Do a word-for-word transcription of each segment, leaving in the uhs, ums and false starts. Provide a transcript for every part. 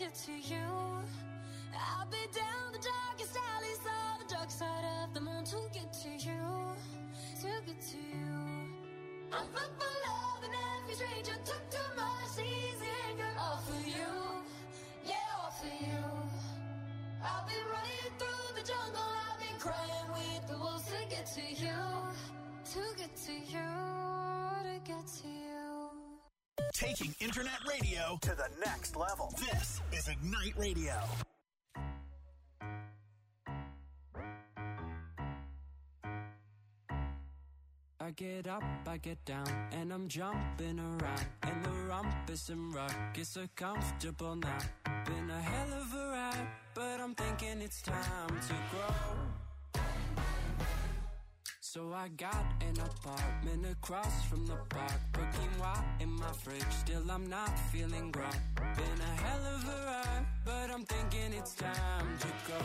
get to you. I'll be down the darkest alleys of the dark side of the moon to get to you, to get to you. I'm fucked for love and every stranger took too much easy anger. All for you, yeah, all for you. I've been running through the jungle, I've been crying with the wolves to get to you, to get to you, to get to you. Taking internet radio to the next level. This is Ignite Radio. I get up, I get down, and I'm jumping around. And the rumpus and rock is so comfortable now. Been a hell of a ride, but I'm thinking it's time to grow. So I got an apartment across from the park. Put quinoa in my fridge, still I'm not feeling grown. Been a hell of a ride, but I'm thinking it's time to go.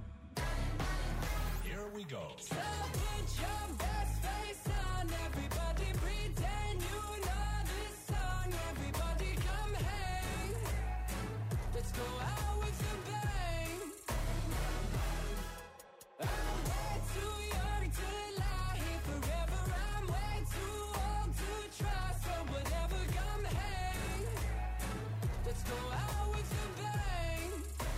Here we go. So put your best face on, everybody pretend you know this song. Everybody come hang, let's go out with a bang. I'm way too young to lie here forever. I'm way too old to try, so whatever, come hang, let's go out with a bang.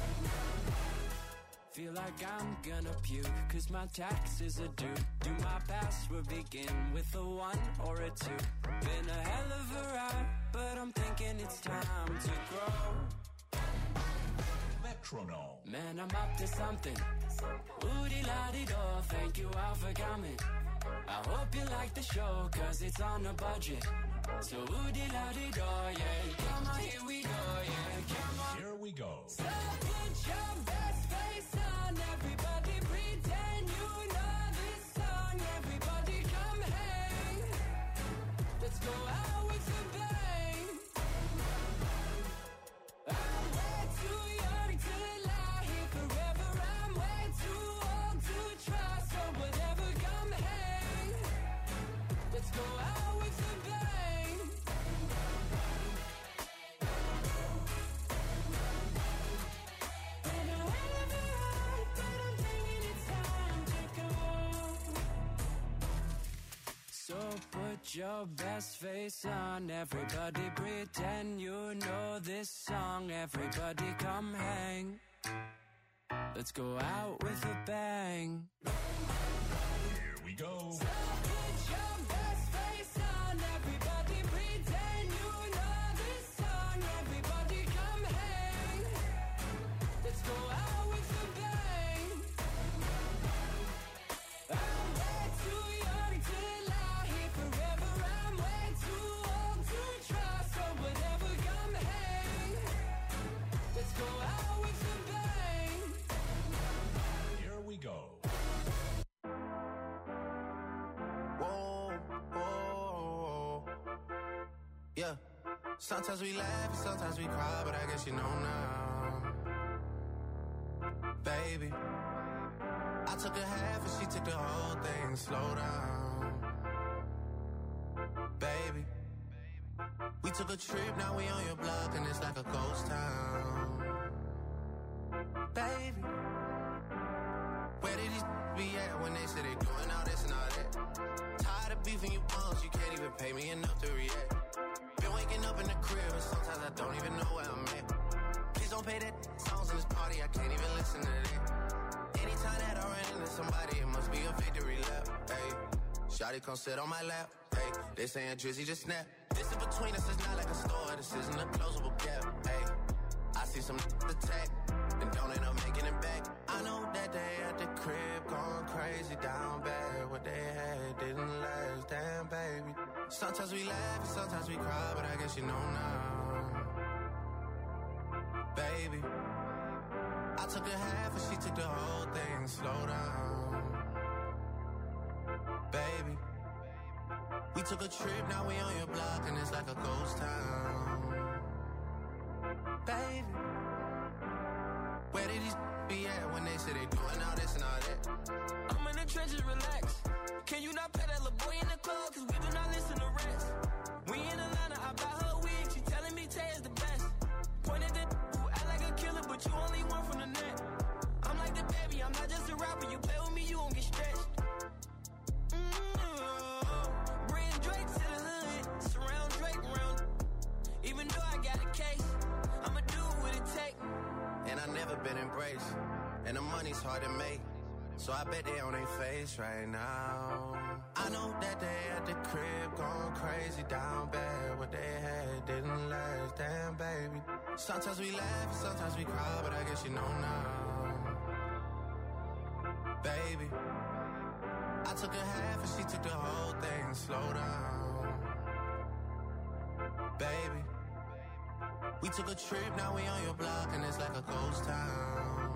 Feel like I'm gonna puke, cause my taxes are due. Do my password begin with a one or a two? Been a hell of a ride, but I'm thinking it's time to grow. Metronome. Man, I'm up to something. Ooh-dee-la-dee-do, thank you all for coming. I hope you like the show, cause it's on a budget. So ooh-dee-la-dee-do, yeah. Come on, here we go, yeah. Come on. Here we go. So put your best face on, everybody pretend you know this song. Everybody come hang, let's go out with a bang. I'm way too young to lie here forever. I'm way too old to try, so whatever, come hang, let's go out with a bang. Been a hell of a ride, but I'm thinking it's time to go. So put your best face on, everybody pretend you know this song. Everybody come hang, let's go out with a bang. Here we go. So put your best face on, everybody pretend you know this song. Everybody come hang, let's go out with a bang. I'm way too young to lie here forever. I'm way too old to try, so whatever, come hang, let's go out with a bang. Here we go. Whoa, whoa, yeah. Sometimes we laugh and sometimes we cry, but I guess you know now, baby. I took a half and she took the whole thing. Slow down, baby. We took a trip, now we on your block and it's like a ghost town, baby. Where did these be at when they say they doing all this and all that? Tired of beefing you bums, you can't even pay me enough to react. Been waking up in the crib and sometimes I don't even know where I'm at. Please don't play that songs in this party, I can't even listen to that. Anytime that I run into somebody, it must be a victory lap. Hey, shawty come sit on my lap. Hey, they saying Drizzy just snap. This in between us is not like a store, this isn't a closable gap. Hey, I see some attack, and don't end up making it back. I know that they at the crib going crazy down bad. What they had didn't last, damn baby. Sometimes we laugh and sometimes we cry, but I guess you know now, baby. I took a half and she took the whole thing. Slow down, baby. We took a trip, now we on your block and it's like a ghost town, baby. Where did these be at when they say they doing all this and all that? I'm in the trenches, relax. Can you not pay that little boy in the club? Cause we do not listen to rest. We in Atlanta, I buy her wig, she telling me Tay is the best. Pointed at who act like a you play with me, you gon' get stretched. Mm-hmm. Bring Drake to the hood, surround Drake round. Even though I got a case, I'ma do what it take. And I never been embraced, and the money's hard to make, so I bet they on their face right now. I know that they at the crib going crazy, down bad. What they had didn't last, damn baby. Sometimes we laugh and sometimes we cry, but I guess you know now. Baby, I took a half and she took the whole thing. Slow down, baby. We took a trip, now we on your block and it's like a ghost town.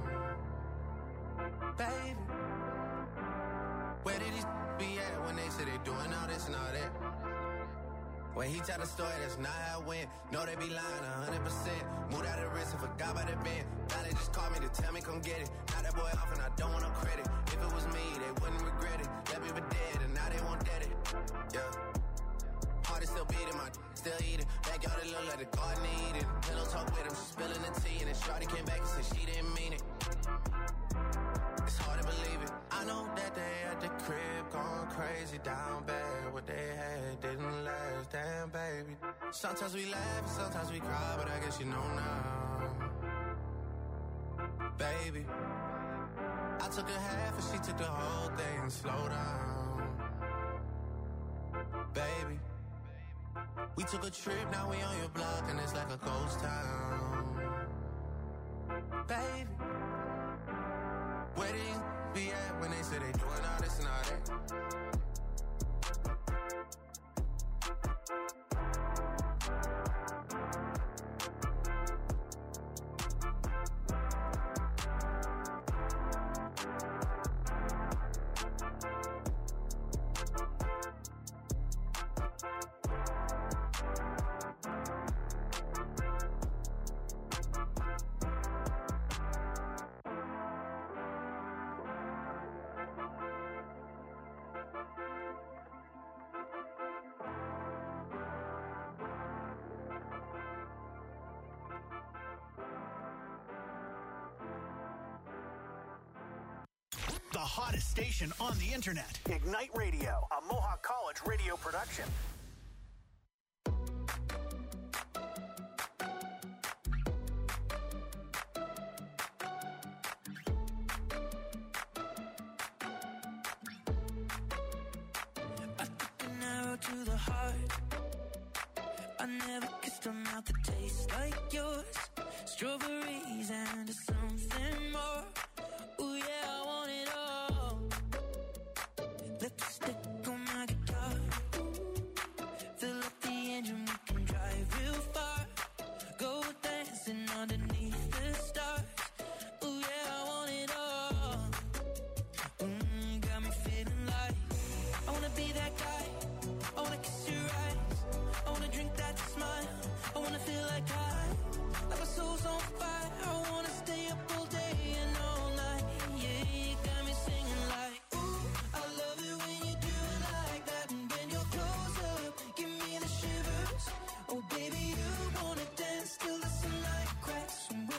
Baby, where did these be at when they say they doing all this and all that? When he tell the story, that's not how it went. No, they be lying one hundred percent. Moved out of the wrist and forgot about the bend. Now they just called me to tell me come get it. Now that boy off and I don't want no credit. If it was me, they wouldn't regret it. Left me for dead and now they won't dead it. Yeah. Heart is still beating, my d- still eating. Backyard it look like the garden eating. Pillow talk with him, she spilling the tea. And then shawty came back and said she didn't mean it. It's hard to believe it. I know that they at the crib going crazy, down bad. What they had didn't last, damn baby. Sometimes we laugh and sometimes we cry, but I guess you know now. Baby, I took a half and she took the whole thing. Slow down, baby. We took a trip, now we on your block and it's like a ghost town. Baby, where do you be at when they say they doing all this and all that? The hottest station on the internet. Ignite Radio, a Mohawk College radio production. I took an arrow to the heart. I never kissed a mouth that tastes like yours. Strawberries and something more. Ooh yeah, I want it all. Lipstick on my guitar. Fill up the engine, we can drive real far. Go dancing underneath the stars. Ooh yeah, I want it all. Mm, got me feeling like I wanna be that guy. I wanna kiss your eyes. I wanna drink that smile. I wanna feel like I, like my soul's on fire. I wanna stay up all day and all night. Yeah, you got me singing like, ooh, I love it when you do it like that. And when you're close up, give me the shivers. Oh baby, you wanna dance till the sunlight cracks. And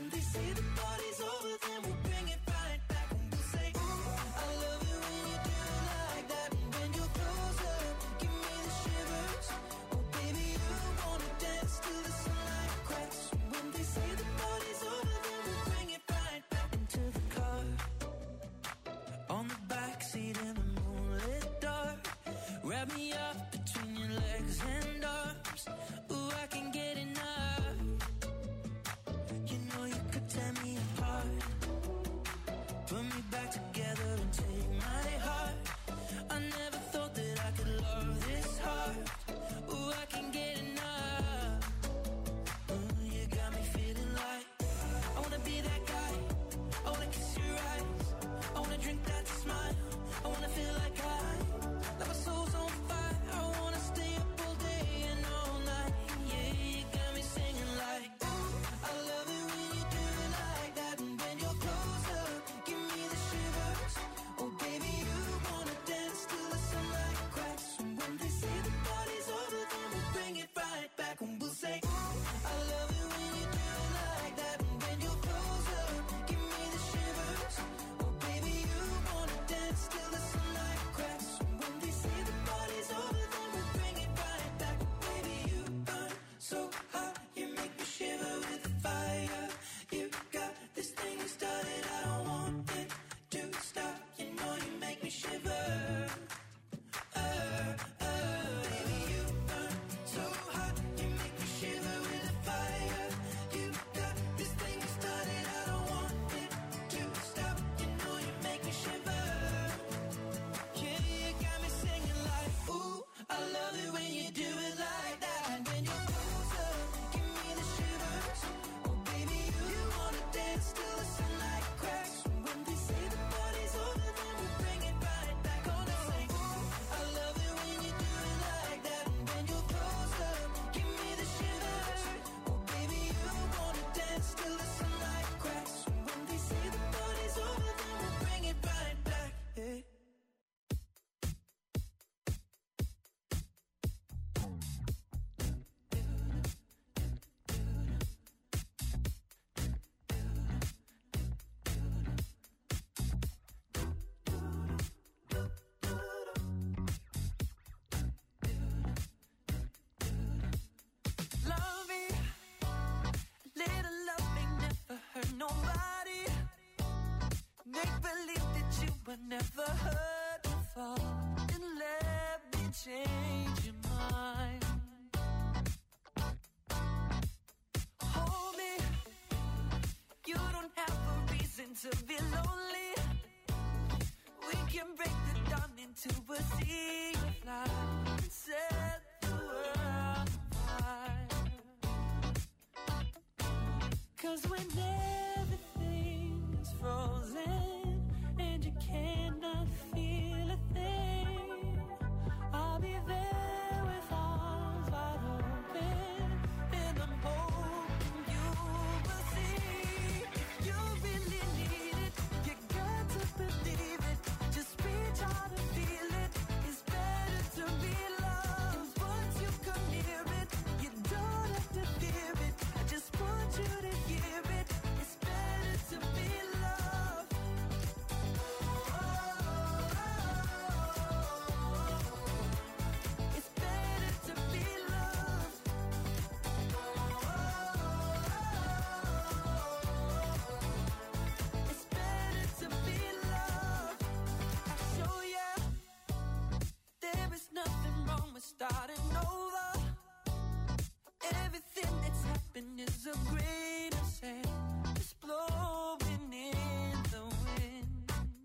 never heard before, and let me change your mind. Hold me, you don't have a reason to be lonely. We can break the dawn into a sea of light and set the world afire. 'Cause when everything is frozen and you cannot feel a thing, I'll be there with arms wide open, and I'm hoping you will see. If you really need it, you got to believe it. Just reach out and feel it. It's better to be loved. Once you come near it, you don't have to fear it. I just want you to hear it. It's better to be loved. It's better to be loved. It's better to be loved. I'll show ya. There is nothing wrong with starting over. Everything that's happened is a grain of sand just blowing in the wind.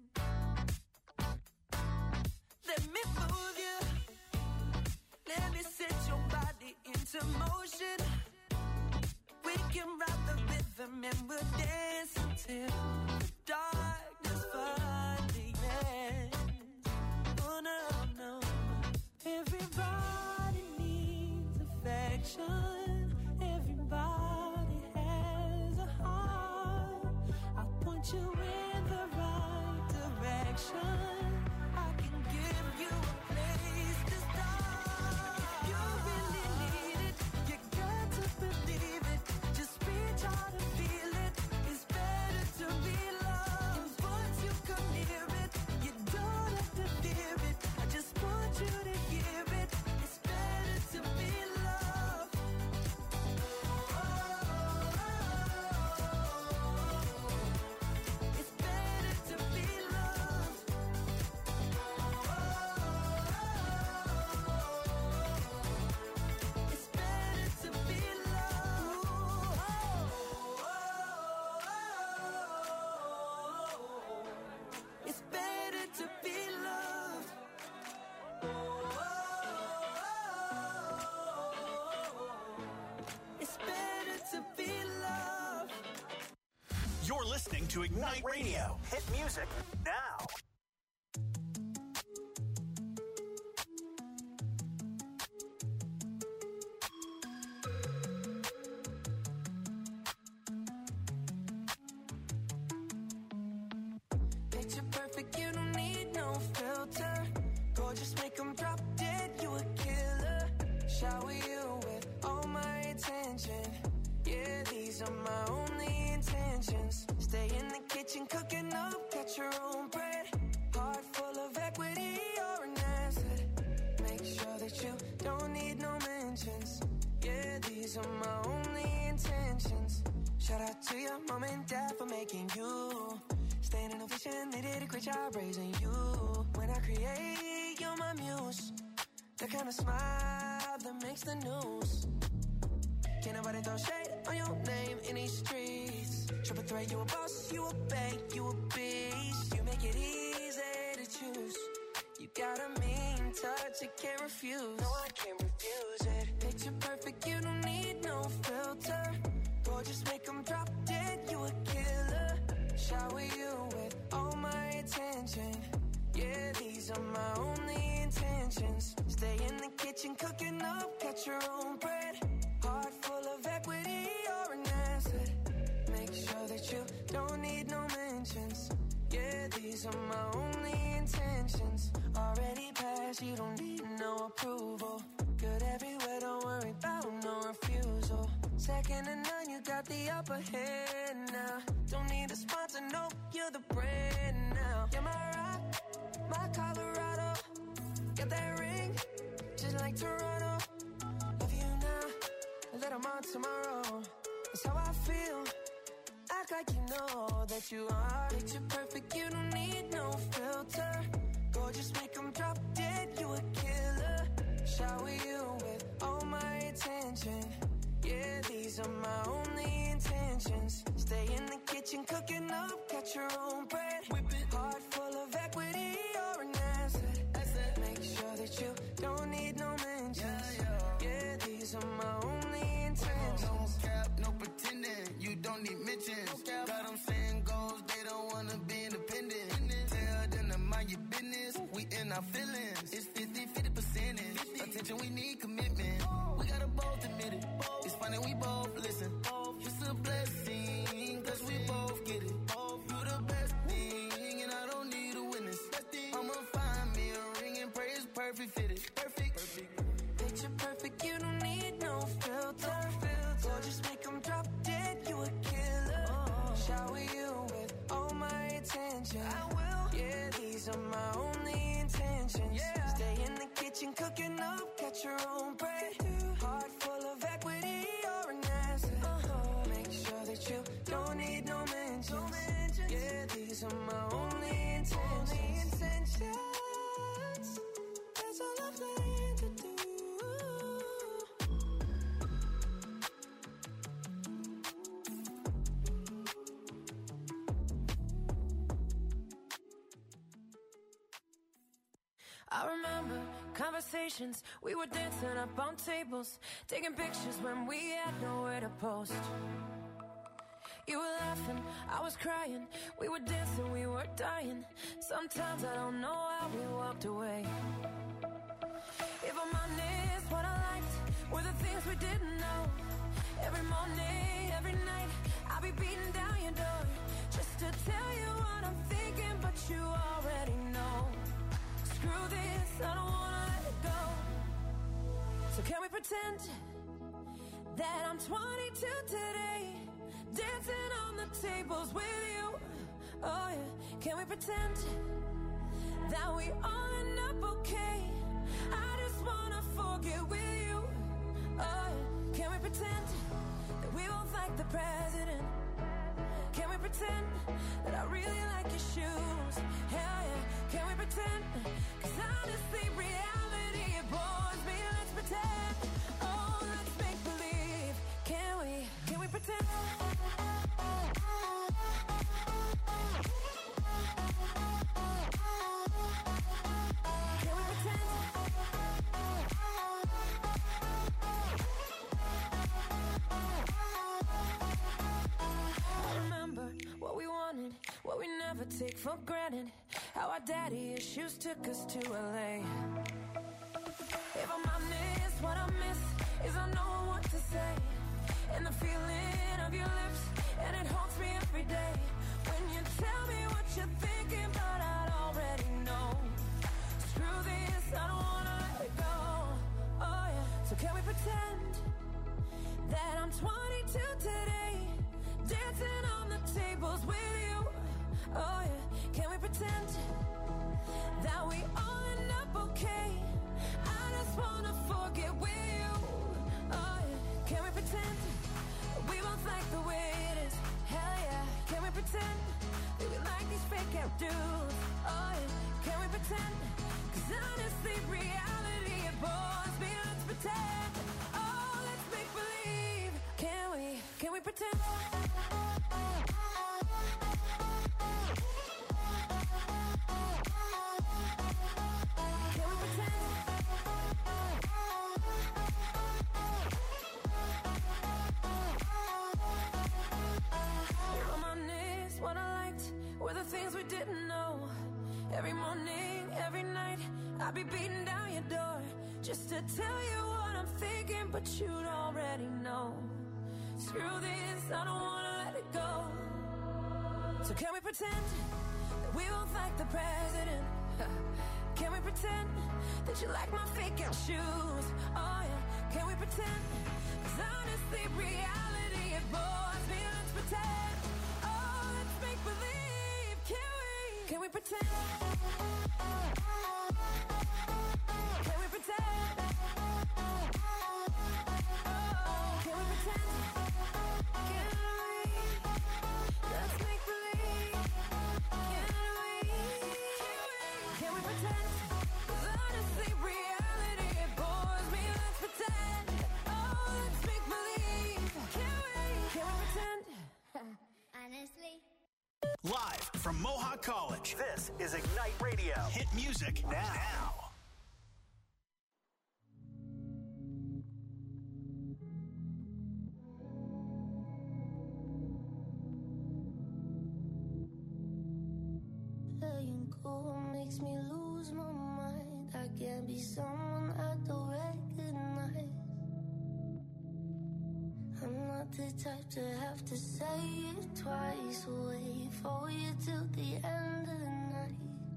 Let me move you. Let me set your body into motion. We can ride the rhythm and we'll dance until the darkness finally ends. Oh no, no. Everybody needs affection. Everybody has a heart. I'll point you in the right direction. I can give you a place to start. If you really need it, you got to believe it. Just reach out and feel it. It's better to be loved. Once you come near it, you don't have to fear it. I just want you to hear it. It's better to be loved. It's better to be loved. It's better to be loved. It's better to be loved. It's better to be loved. You're listening to Ignite Radio. Hit music now. Picture perfect, you don't need no filter. Gorgeous, make 'em drop dead, you a killer. Shower you with all my attention. Yeah, these are my only intentions. Stay in the kitchen, cooking up, got your own bread. Heart full of equity, you're an asset. Make sure that you don't need no mentions. Yeah, these are my only intentions. Shout out to your mom and dad for making you. Staying in ovation, they did a great job raising you. When I create, you're my muse. The kind of smile that makes the news. Can't nobody throw shade on your name in these streets. Triple threat, you a boss, you a bank, you a beast. You make it easy to choose. You got a mean touch, you can't refuse. No, I can't refuse it. Picture perfect, you don't need no filter. Gorgeous, make 'em drop dead, you a killer. Shower you with all my attention. Yeah, these are my only intentions. Stay in the kitchen, cooking up, got your own bread. Heart full of equity, you're an asset. Make sure that you don't need no mentions. Yeah, these are my only intentions. Already passed, you don't need no approval. Good everywhere, don't worry about no refusal. Second to none, you got the upper hand now. Don't need a sponsor, no, you're the brand now. You're my rock, my Colorado. Got that ring, just like Toronto. Love you now, let 'em on tomorrow. That's how I feel. I like you know that you are. Picture perfect, you don't need no filter. Gorgeous, make them drop dead, you a killer. Shower you with all my attention. Yeah, these are my only intentions. Stay in the kitchen, cooking up, got your own bread. Whip it, heart full of equity, you're an asset. asset. Make sure that you don't need no mentions. Yeah, yeah. yeah these are my only intentions. No cap, no pretending, you don't need mentions. No got them saying goals, they don't wanna be independent. Tell them to mind your business, we in our feelings. It's fifty, fifty percentage. Attention, we need commitment. We gotta both admit it. It's funny, we both listen. It's a blessing, cause we both get it. You're the best thing, and I don't need a witness. I'ma find me a ring and pray it's perfect fitted. Perfect. perfect. Picture perfect, you don't need no filter. Or just make them drop dead, you a killer. Shower you with all my attention. I will. Yeah, these are my only intentions. Yeah. Stay in the kitchen, cooking up, got your own bread. Heart full of equity, you're an asset. Uh-huh. Make sure that you don't need no mentions. No mentions. Yeah, these are my only intentions. Only intentions. That's all I plan to do. I remember conversations, we were dancing up on tables, taking pictures when we had nowhere to post. You were laughing, I was crying, we were dancing, we were dying. Sometimes I don't know how we walked away. If I'm honest, what I liked were the things we didn't know. Every morning, every night, I'll be beating down your door just to tell you what I'm thinking, but you already know. Screw this, I don't wanna let it go. So can we pretend that I'm twenty-two today, dancing on the tables with you? Oh yeah, can we pretend that we all end up okay? I just wanna forget with you. Oh yeah, can we pretend that we both like the president? Can we pretend that I really like your shoes? Hell yeah, can we pretend? Cause honestly, reality, it bores me. Let's pretend. Oh, let's make believe. Can we? Can we pretend? Can we pretend? I remember what we wanted, what we never take for granted. How our daddy issues took us to L A. If I'm honest, what I miss is I know what to say. And the feeling of your lips, and it haunts me every day. When you tell me what you're thinking, but I already know. Screw this, I don't wanna let it go. Oh yeah, so can we pretend that I'm twenty-two today, dancing on the tables with you? Oh yeah, can we pretend that we all end up okay? I just wanna forget with you. Oh yeah, can we pretend that we both like the way it is? Hell yeah, can we pretend that we like these fake out dudes? Oh yeah, can we pretend? Cause honestly, reality, it bores me. Let's pretend. Oh, let's make believe. Can we? Can we pretend? Things we didn't know. Every morning, every night, I'll be beating down your door just to tell you what I'm thinking, but you'd already know. Screw this, I don't wanna let it go. So can we pretend that we both like the president? Can we pretend that you like my fake out shoes? Oh yeah, can we pretend? Cause honestly, reality, it bores me. Let's pretend. Oh, let's make believe. Can we? Can we pretend? Can we pretend? Oh, can we pretend? Can we? honestly. Live from Mohawk College, this is Ignite Radio. Hit music now. now. Letting go makes me lose my mind. I can't be someone I don't recognize. I'm not the type to have to say it twice. Wait for you till the end of the night.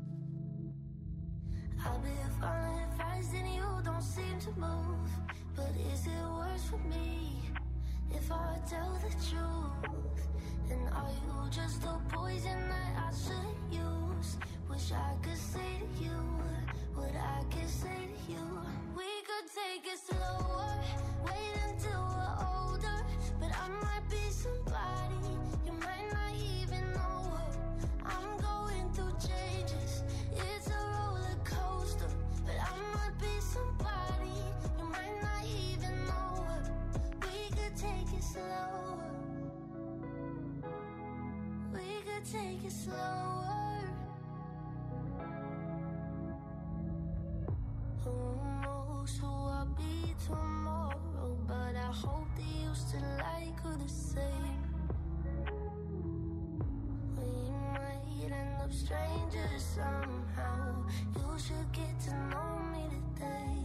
I've been following advice and you don't seem to move. But is it worse for me if I tell the truth? And are you just a poison that I shouldn't use? Wish I could say to you what I could say to you. We could take it slower, wait until we're older. But I might be somebody you might not even know. I'm going through changes, it's a roller coaster. But I might be somebody you might not even know. We could take it slower, we could take it slower. Who knows who I'll be tomorrow? But I hope that you still like her the same. We might end up strangers somehow. You should get to know me today.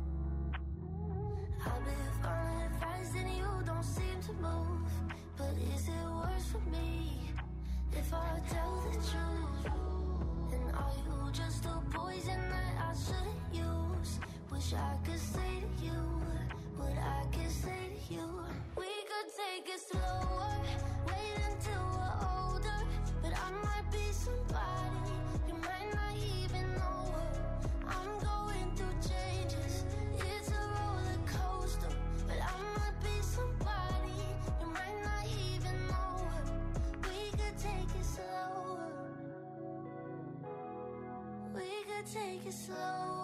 I've been following advice and you don't seem to move. But is it worse for me if I tell the truth? And are you just a poison that I shouldn't use? Wish I could say to you what I could say to you. We could take it slower, wait until we're older. But I might be somebody you might not even know. I'm going through changes, it's a roller coaster. But I might be somebody you might not even know. We could take it slower, we could take it slower.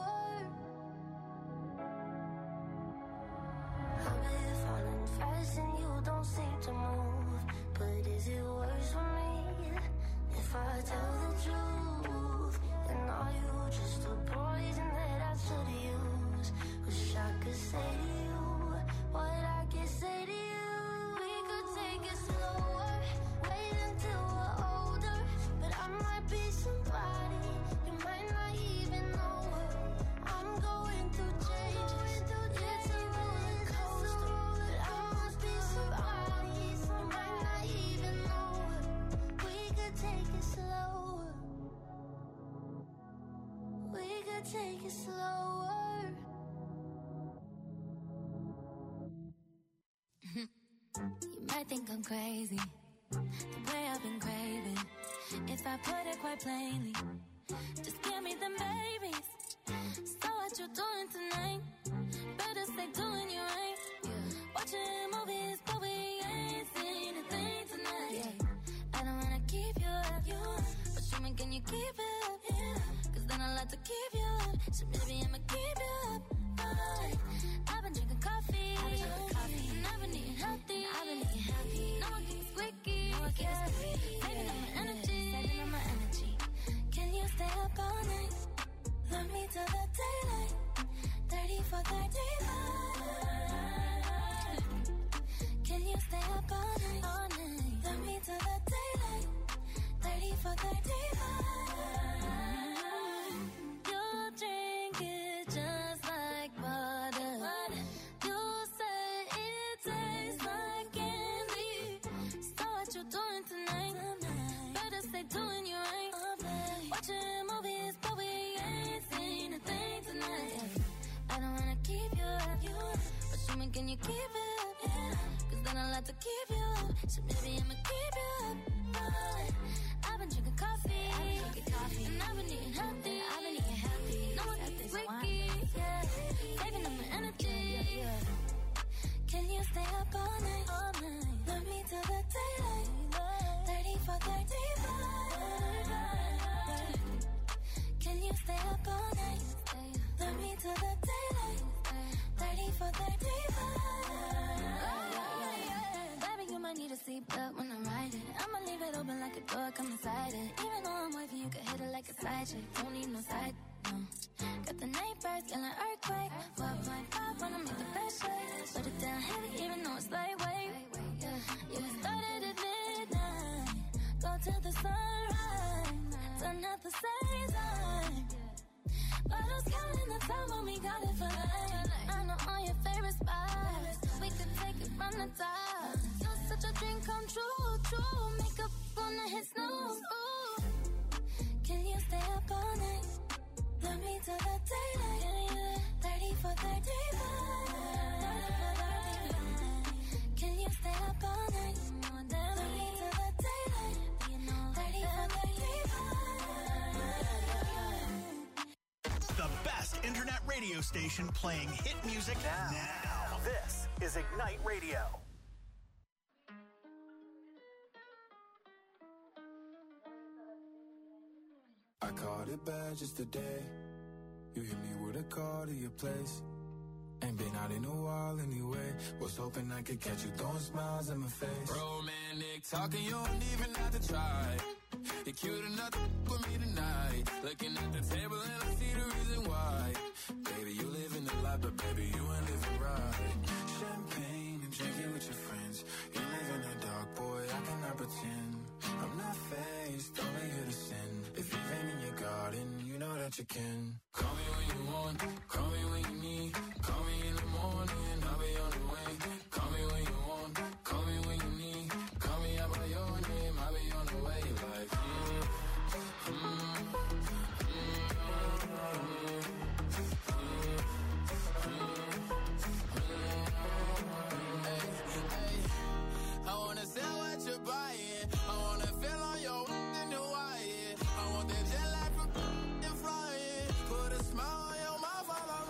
I've been falling fast and you don't seem to move. But is it worse for me if I tell the truth? And are you just a poison that I should've used? Wish I could say to you what I can say to you. We could take it slower, wait until we're older. But I might be somebody you might not even know. I'm going through changes, it's a roller coaster. But I must be somebody you might not even know. We could take it slower, we could take it slower. You might think I'm crazy, the way I've been craving. If I put it quite plainly, just give me them babies. So what you doing tonight? Better stay doing you right. Watching movies, but we ain't seen a thing tonight. Yeah. I don't wanna keep you up, you up. But show me, can you keep it up? Yeah. Cause then I like to keep you up. So maybe I'ma keep you up. Alright. I've been drinking coffee, I've been drinking coffee. And I've been eating healthy, I've been eating healthy. No one gets squeaky, no one gets squeaky. Saving up my energy, saving up my energy. Can you stay up all night? Love me till the daylight. thirty for thirty-five. Can you stay up all night? All night. Love me till the daylight. thirty for thirty-five. You drink it just like water. You say it tastes like candy. So what you doing tonight? Better stay doing you right. Watching movies, but we ain't seen a thing tonight. I don't wanna keep you up, you up. But show me, can you keep it up? Yeah. Cause then I like to keep you up. So maybe I'ma keep you up. Alright. I've been drinking coffee, I've been drinking coffee. And I've been eating healthy, I've been eating healthy. No one gets squeaky, yeah. Saving up my energy, yeah, yeah. Can you stay up all night? All night. Love me till the daylight. thirty for thirty-five. Can you stay up all night? Love me till the daylight. thirty for thirty-five. Baby, you might need a seatbelt when I'm riding. I'ma leave come inside it. Even though I'm wavy, you can hit it like a side chick. Don't need no side, no. Got the night birds, feeling earthquake. four point five, wanna make the best shake. Put it down heavy, even though it's lightweight. Yeah, yeah, started at midnight. Go till the sunrise. Done at the same time. Bottles counting the time when we got it for life. I know all your favorite spots. We could take it from the top. You're such a dream come true, true. Makeup on the hit snooze. Ooh. Can you stay up all night? Love me till the daylight. thirty for thirty-five. Can you stay up all night? Love me till the daylight. thirty for thirty-five. The best internet radio station playing hit music now. now. This is Ignite Radio. I caught it bad just today. You hit me with a call to your place. Ain't been out in a while anyway. Was hoping I could catch you throwing smiles in my face. Romantic talking, you don't even have to try. You're cute enough to with me tonight. Looking at the table and I see the reason why. Baby, you live in the life, but baby, you ain't living right. Champagne and drinking with your friends. You live in the dark, boy, I cannot pretend. I'm not faced, only here to sin. If you've been in your garden, you know that you can. Call me when you want, call me when you need. Call me in the morning, I'll be on the way. Call me when you want, call me when you need. Call me out by your name, I'll be on the way. Like, mm, mm, mm, hey, hey. I wanna sell what you're buying. I wanna feel on your in the wire. I want that jet lag from and flying. Put a smile on your mouth while I'm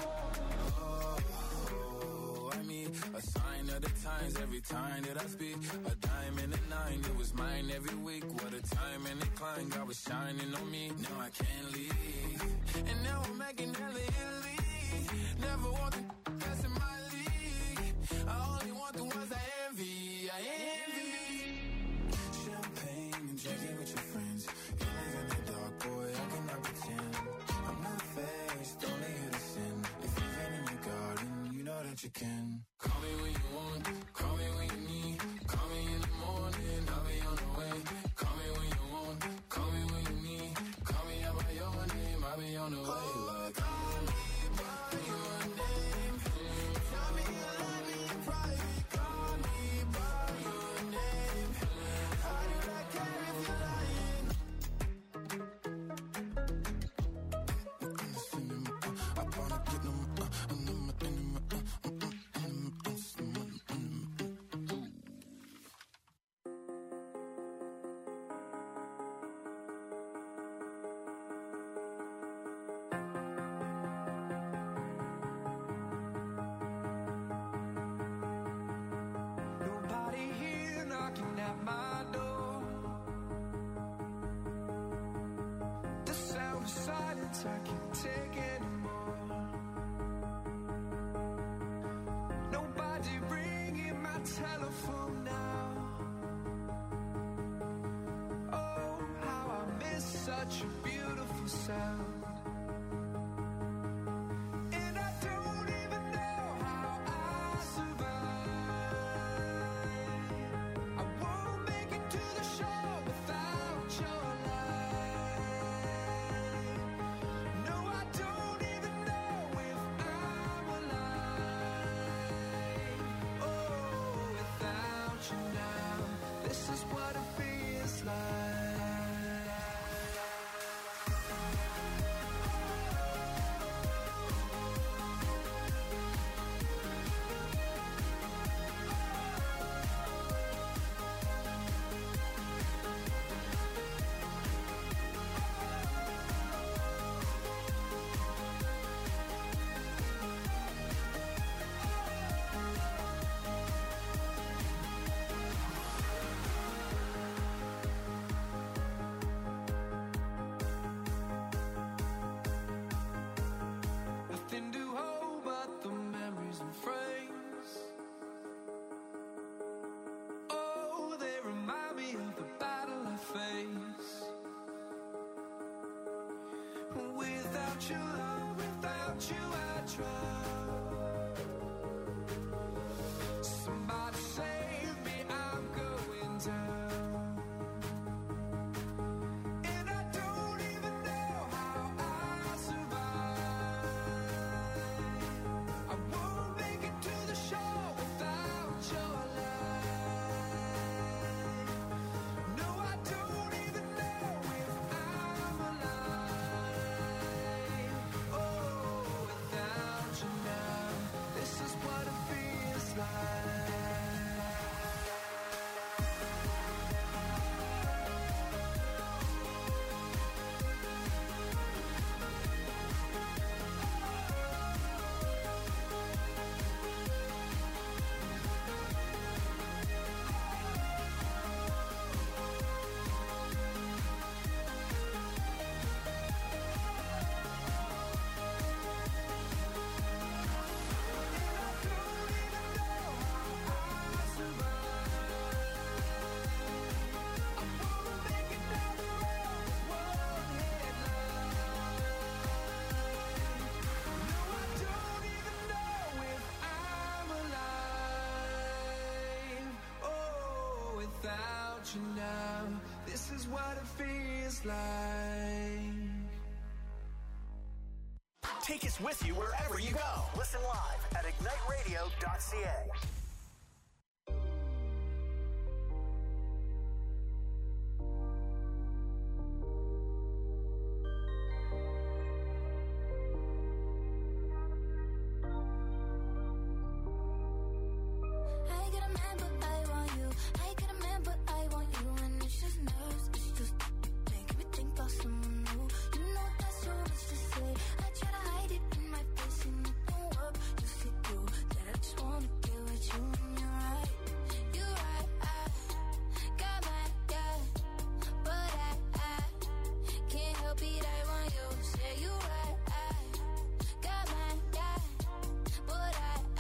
oh, I mean, a sign of the times every time that I speak. A dime and a nine, it was mine every week. What a time and a climb, God was shining on me. Now I can't leave, and now I'm making hella Italy. Never want the best in my league. I only want the ones I envy. I envy. Champagne and drinking with your friends. You live in the dark, boy, I cannot pretend. I'm not faced, only here to sin. If you've been in your garden, you know that you can. Call me when you want, call me when you need. Call me in the morning, I'll be on the way. Call me when you want, call me when you need. Call me out by your name, I'll be on the way. Like, call me by your name. Tell me you love me in private. Call me by your name. How do I care if you're lying? I wanna get them, uh, and them, and them, uh, Nobody here knocking at my door. The sound of silence I can't take anymore. Nobody ringing my telephone now. Oh, how I miss such a beautiful sound. And I don't even know how I survive. I won't make it to the shore without your light. No, I don't even know if I'm alive. Oh, without you now, this is what it feels like. without your love, without you I drown. Somebody save me, I'm going down. And I don't even know how I survive. I won't make it to the shore without your light. No, I don't even know if I'm alive. Oh, without you now, this is what it feels like. Without you now, this is what it feels like. Take us with you wherever you go. Listen live at ignite radio dot c a. I get a man, but I want you. I get a man, but I want you. And it's just nerves, it's just making me think about someone new. You know that's so much to say. I try to hide it in my face and it don't work. You see through that I just wanna get with you. And you're right, you're right. I got my guy, but I, I can't help it. I want you. Say you right. I got my guy, but I, I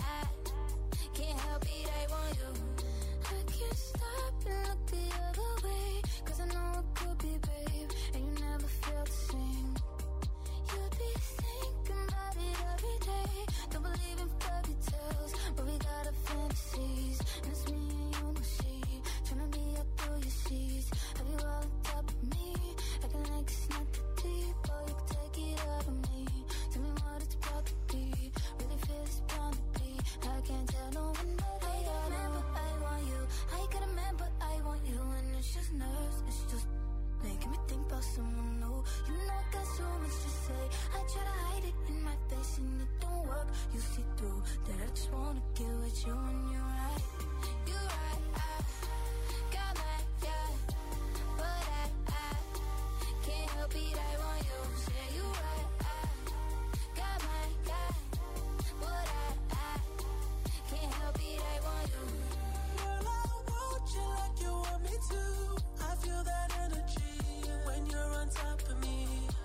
can't help it. I want you. I can't stop and look the other way, 'cause I know it could be, babe, and you never feel the same. You'd be thinking about it every day. Don't believe in fairy tales, but we got our fantasies, and it's me and you no see. Tryna be up through your seas. Have you all on top of me? Acting like it's not that deep, or you can take it out of me. Tell me what it's about to be. Really feel it's bound to be. I can't tell no one, but I got a man, but I want you. I got a man, but I want you. And it's just nerves, it's just making me think about someone new. You know I got so much to say. I try to hide it in my face and it don't work. You see through that I just wanna get with you. And you're right, you're right. I got my guy, but I, I can't help it. I want you. Say you right. I got my guy, but I, I can't help it. I want you. Girl, I want you like you want me to. I feel that energy when you're on top of me.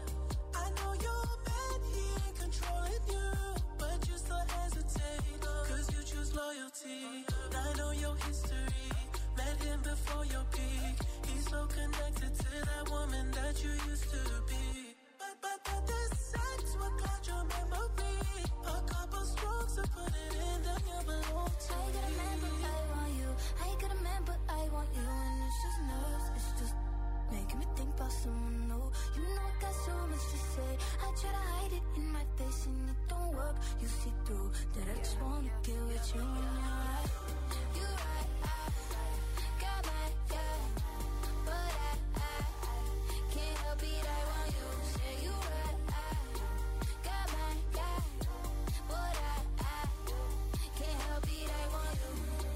I know you're mad, he ain't controlling you, but you still hesitate, 'cause you choose loyalty. I know your history, met him before your peak. He's so connected to that woman that you used to be. But, but, but the sex will cloud your memory. A couple strokes to put it in, then you belong to I got a man, but I want you. I got a man, but I want you. And it's just nerves, it's just making me think about someone new. You know I got so much to say. I try to hide it in my face and it don't work. You see through that I just wanna get with you. And you're right, you're right. I got my guy, but I, I can't help it. I want you. Say you right. I got my guy, but I, I can't help it. I want you.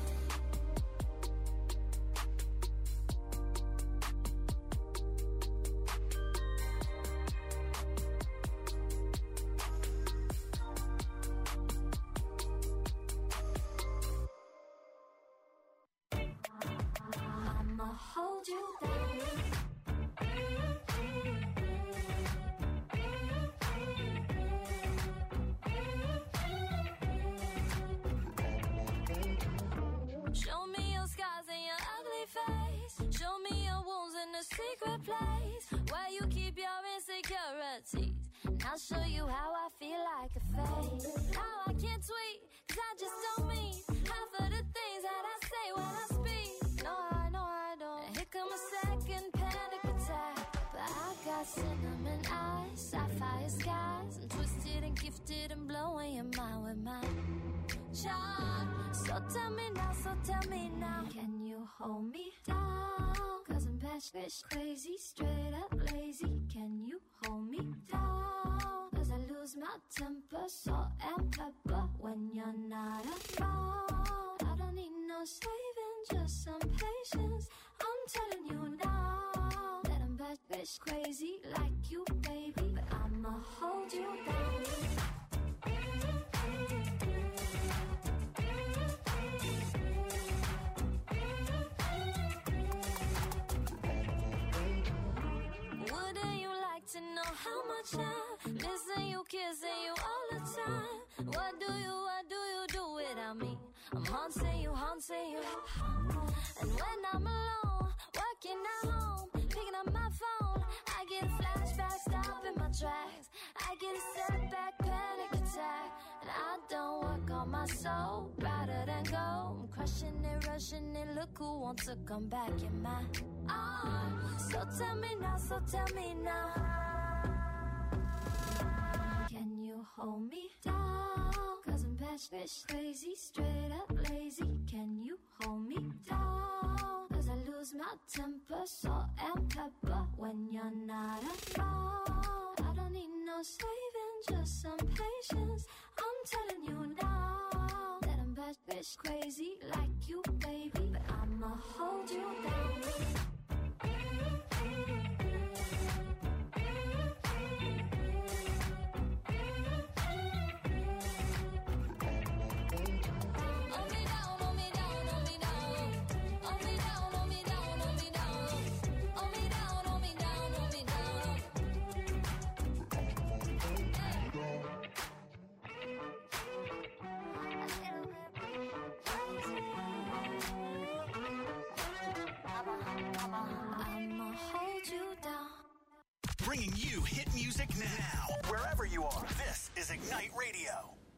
I'ma hold you Show me your scars and your ugly face. Show me your wounds in a secret place where you keep your insecurities. And I'll show you how I feel like a fake. How I can't tweet, cause I just don't mean half of the things that I say when I speak. No, I know I don't. And here come a second panic attack. But I got cinnamon eyes, sapphire skies. I'm twisted and gifted and blowing your mind with my charm. So tell me now, so tell me now, can you hold me down? Cause I'm batshit crazy, straight up lazy. Can you hold me down? Cause I lose my temper, salt and pepper when you're not around. I don't need no saving, just some patience. I'm telling you now that I'm batshit crazy like you, baby. But I'ma hold you down. To know how much I missing you, kissing you all the time. What do you, what do you do without me? I'm haunting you, haunting you. And when I'm alone, working at home, picking up my phone, I get a flashback, stopping my tracks. I get a setback, panic attack. And I don't work on my soul, rather than go. I'm crushing it, rushing it, look who wants to come back in my arms. So tell me now, so tell me now, can you hold me down? Cause I'm batshit crazy, straight up lazy. Can you hold me down? Cause I lose my temper, salt and pepper when you're not around. I don't need no saving, just some patience. I'm telling you now that I'm batshit crazy like you, baby. But I'ma hold you down. Bringing you hit music now, wherever you are. This is Ignite Radio.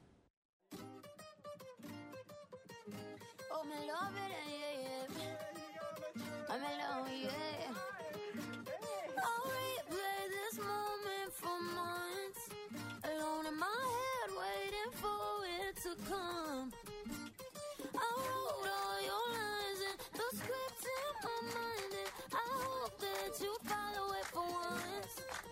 Oh, me love it, yeah, yeah. I'm alone, yeah. I'll replay this moment for months. Alone in my head, waiting for it to come. I wrote all your lines and the script in my mind, and I hope that you follow it for once.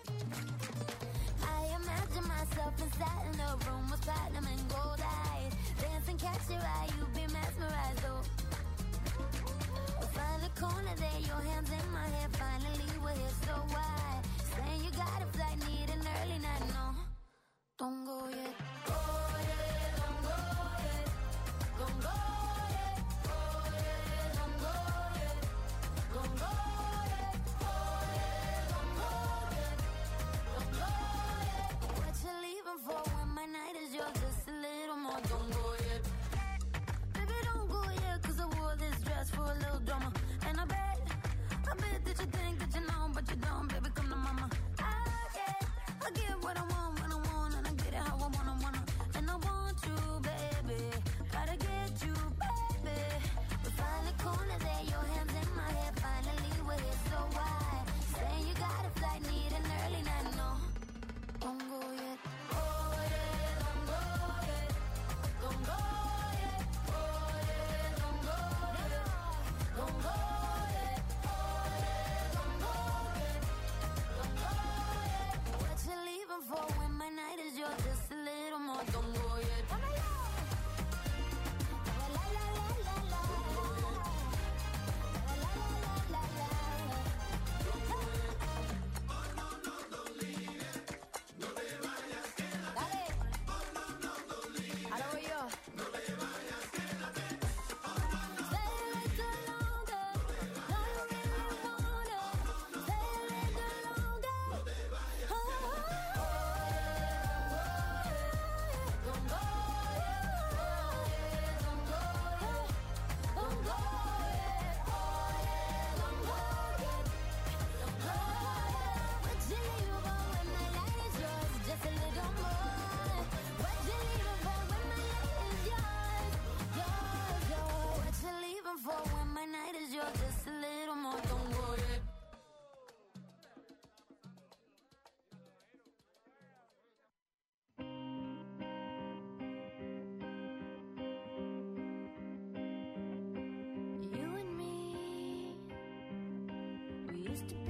I imagine myself inside in a room with platinum and gold eyes. Dance and catch your eye, you be mesmerized, oh. We'll find a corner there, your hands in my hair. Finally we're here, so why? Saying you got a flight, need an early night, no. Don't go yet. Oh yeah, don't go yet. Don't go yet. Oh yeah, don't go yet. Don't go yet. Oh yeah, don't go yet. Don't go yet. What you leaving for when my night is yours? Just a little more. Don't go yet. Baby, don't go yet, cause I wore this dress for a little drama. And I bet, I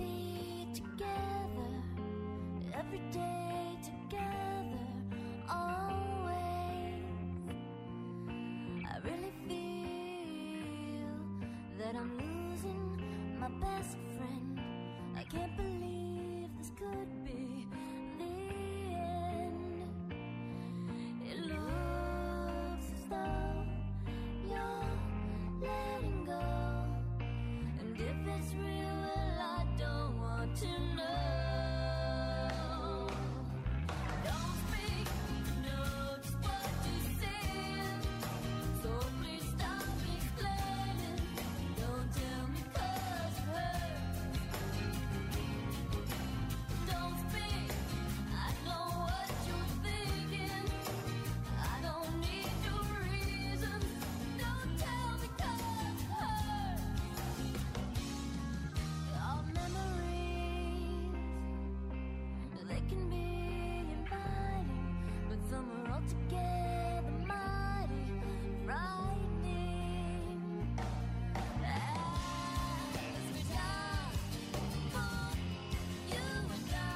be together every day, together always. I really feel that I'm losing my best friend. I can't believe this could be the end. It looks as though you're letting go, and if it's real, well, I don't want to know. Don't speak, know just what you said, so please stop explaining. Don't tell me 'cause it hurts. Don't speak, I know what you're thinking. I don't need your reasons. Don't tell me 'cause it hurts. Our memories, they can be inviting, but some are altogether mighty frightening. As we die for you and I,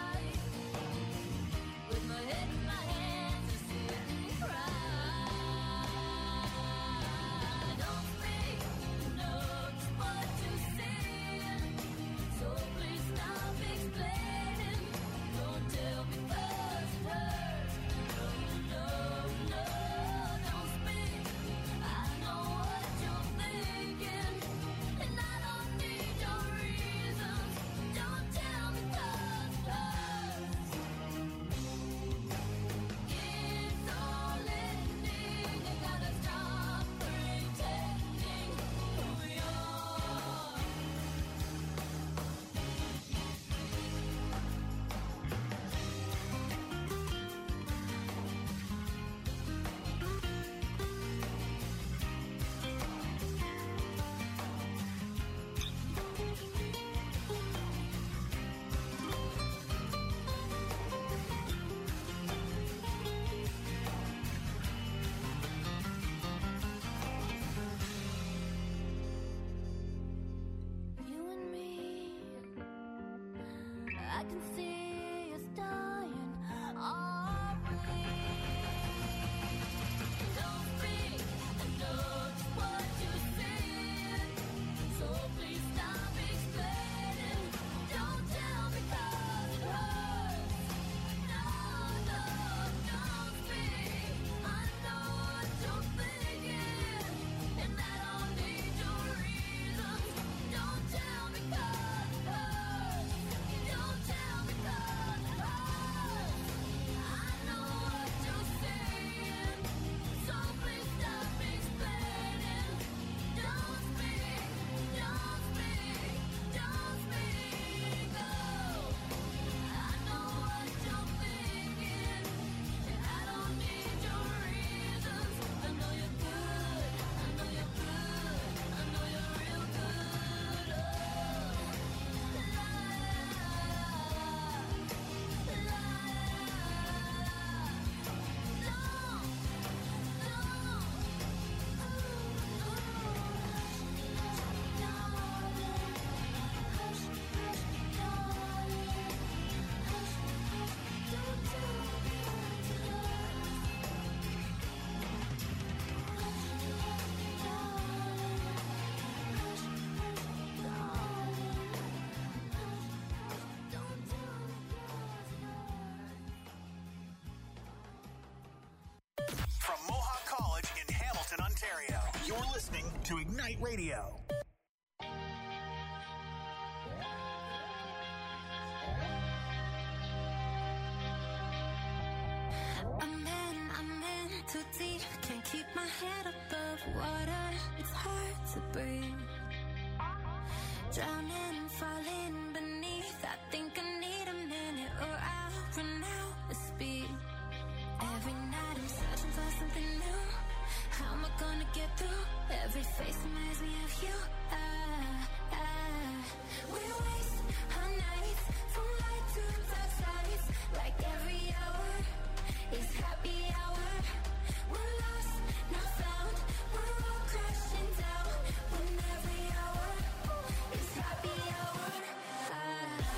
with my head in my hands, I sit and cry. Don't speak, know just what you said, so please stop explaining. Don't tell me 'cause it hurts. No, no, no, don't speak. I know what you're thinking, and I don't need your reasons. Don't tell me 'cause it hurts. It's all ending. You gotta stop pretending who you are. You and me, I can see us dying, are we? Don't speak, I know just what you said, so please stop explaining. Don't tell me 'cause it hurts. No, no, don't speak. I know what you're thinking, and I don't need your reasons. Don't tell me 'cause it hurts. Don't tell me 'cause it hurts. I know what you're saying, so please stop explaining. Don't speak, don't speak, don't speak. Oh, I know what you're thinking, and I don't need your reasons. I know you're good, I know you're good, I know you're real good. Oh, la, la, From Mohawk College in Hamilton, Ontario, you're listening to Ignite Radio. I'm in, I'm in too deep. Can't keep my head above water. It's hard to breathe. Drowning, falling beneath. I think I need a minute or I'll run out of speed. Every night I'm searching for something new. How am I gonna get through? Every face reminds me of you. Ah, ah. We waste our nights from light to dark sides. Like every hour is happy hour. We're lost, not found. We're all crashing down. When every hour is happy hour. Ah.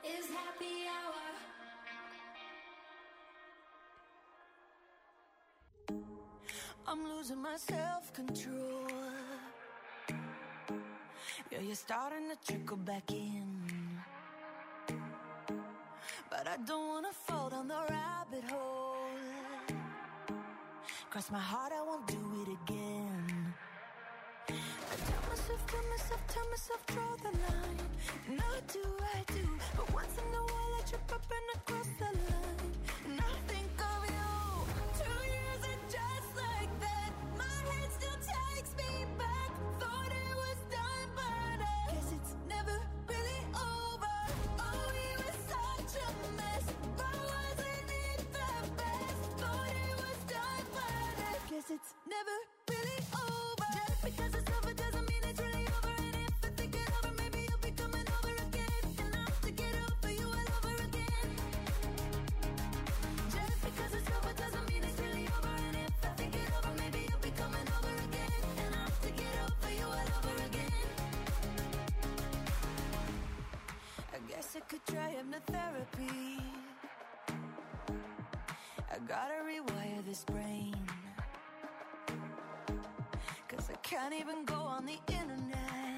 is happy hour. I'm losing my self-control. Yeah, you're starting to trickle back in. But I don't wanna fall down the rabbit hole. Cross my heart, I won't do it again. I tell myself, tell myself, tell myself, draw the line. And I do, I do. But once in a while I trip up and I cross the line. And I think of you. Two years and just like that, my head still takes me back. Thought it was done, but I guess it's never really over. Oh, we were such a mess, but wasn't it the best? Thought it was done, but I guess it's never really over. Just because it's over doesn't mean it's really over. And if I think it over, maybe you'll be coming over again. And I'll have to get over you all over again. Just because it's over doesn't mean it's really over. And if I think it over, maybe you'll be coming over again. And I'll have to get over you all over again. I guess I could try hypnotherapy. I gotta rewire this brain. Cause I can't even go on the internet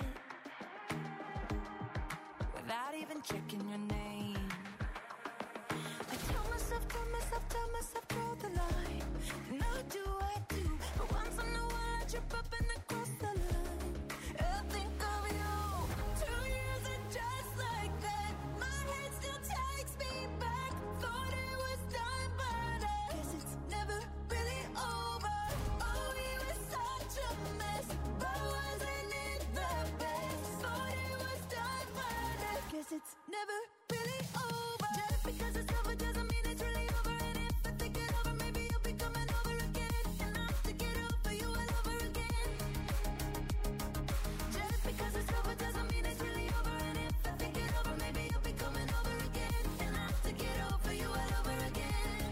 without even checking your name. I tell myself, tell myself, tell myself, draw the line. And I do, I do. But once in a while I trip up and I cross the line. I think of you. Two years and just like that, my head still takes me back. Thought it was done, but I guess it's never really over. Oh, we were such a mess, but wasn't it the best? Thought it was done, but I guess it's never really over. Just because it's over doesn't mean it's really over. And if I think it over, maybe you'll be coming over again. And I'll have to get over you all over again. Just because it's over doesn't mean it's really over. And if I think it over, maybe you'll be coming over again. And I'll have to get over you all over again.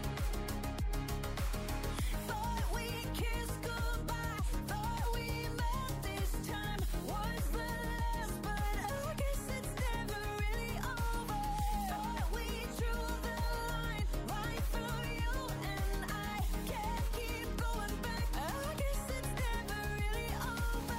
Thought we kissed goodbye. Thought we met this time was the last, but I guess it's never really over. Thought we drew the line right through you, and I can't keep going back. I guess it's never really over.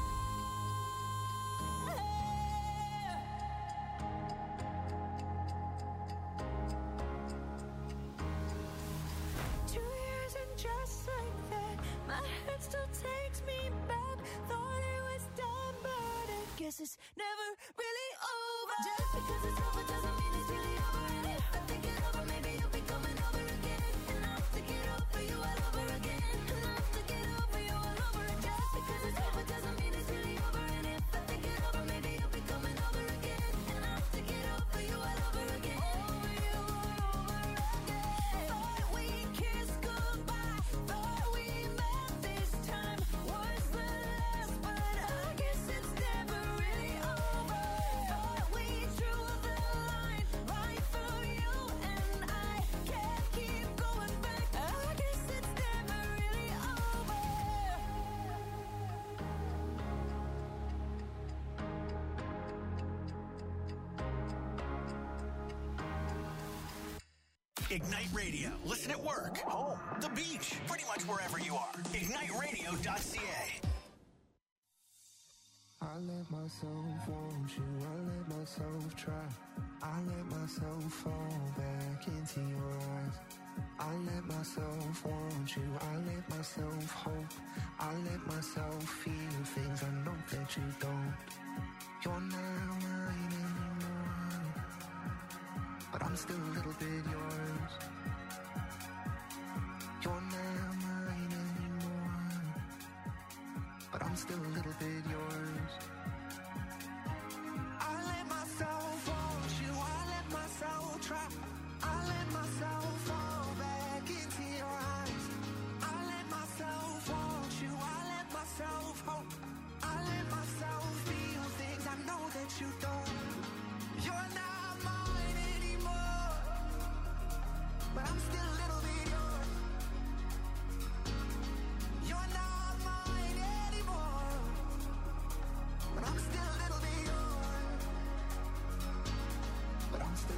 Two years and just like that, my head still takes me back. Thought it was done, but I guess it's never really over. Just because it's over doesn't mean it's really over. And if I think it over, maybe you'll be coming over again. And I'll have to get over you all over again. And I'll have to get over you all over again. Just because it's over doesn't mean it's really over. And if I think it over, maybe you'll be coming over again. And I'll have to get over you all over again. Over you all over again. Thought we kissed goodbye. Thought we met this time was the last, but I guess it's never really over. Thought we drew the line right through you, and I can't keep going back. I guess it's never really over. Ignite Radio. Listen at work, home, the beach, pretty much wherever you are. ignite radio dot c a. I let myself want you, I let myself try. I let myself fall back into your eyes. I let myself want you, I let myself hope. I let myself feel things I know that you don't. You're not mine anymore, but I'm still a little bit yours. You're not mine anymore, but I'm still a little bit yours. I let myself want you, I let myself try. I let myself fall back into your eyes. I let myself want you, I let myself hope. I let myself feel things I know that you don't. You're not mine anymore, but I'm still a little bit yours. You're not mine anymore, but I'm still a little bit yours. But I'm still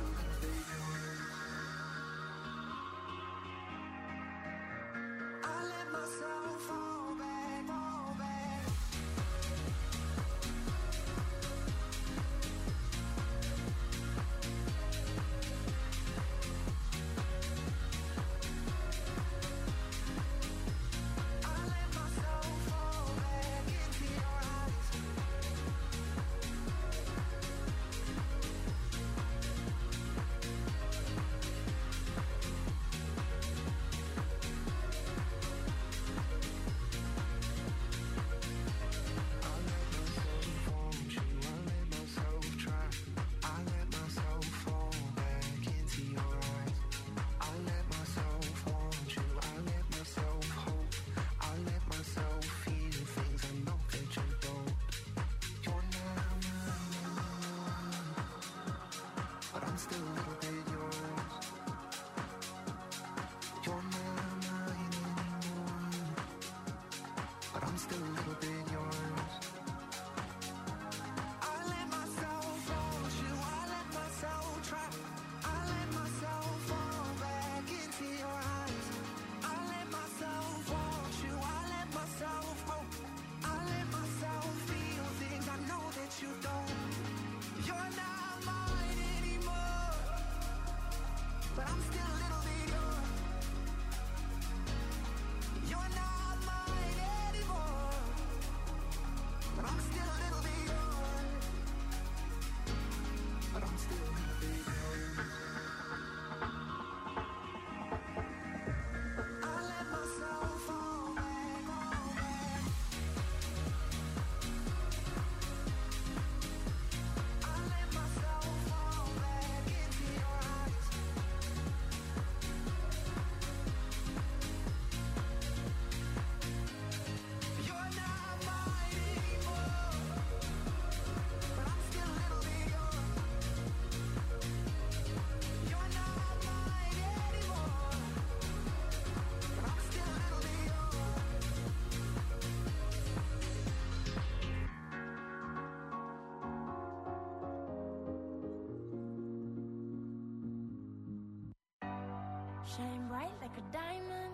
Shine bright like a diamond.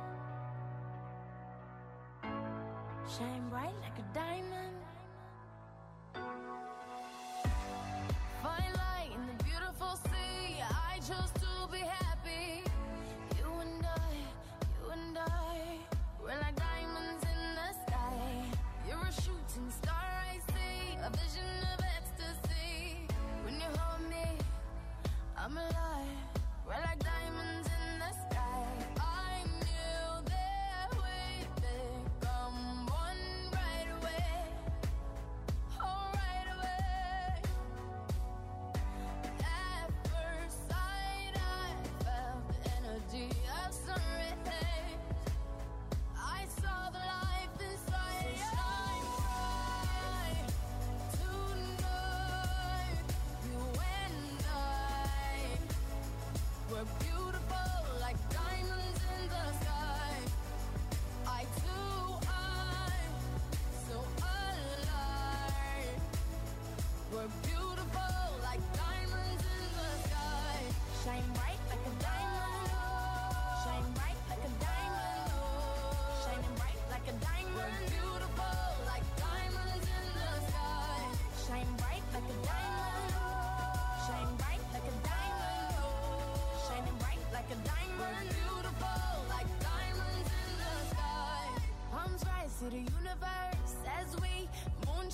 Shine bright like a diamond. Fine light in the beautiful sea. I chose to be happy. You and I, you and I, we're like diamonds in the sky. You're a shooting star I see, a vision of ecstasy. When you hold me, I'm alive. We're like diamonds in the sky. I knew that we'd become one right away. Oh, right away. At first sight, I felt the energy of sun rays. I saw the life inside. So shine bright tonight. You and I, we're beautiful like diamonds in the sky. I too, I'm so alive. We're beautiful.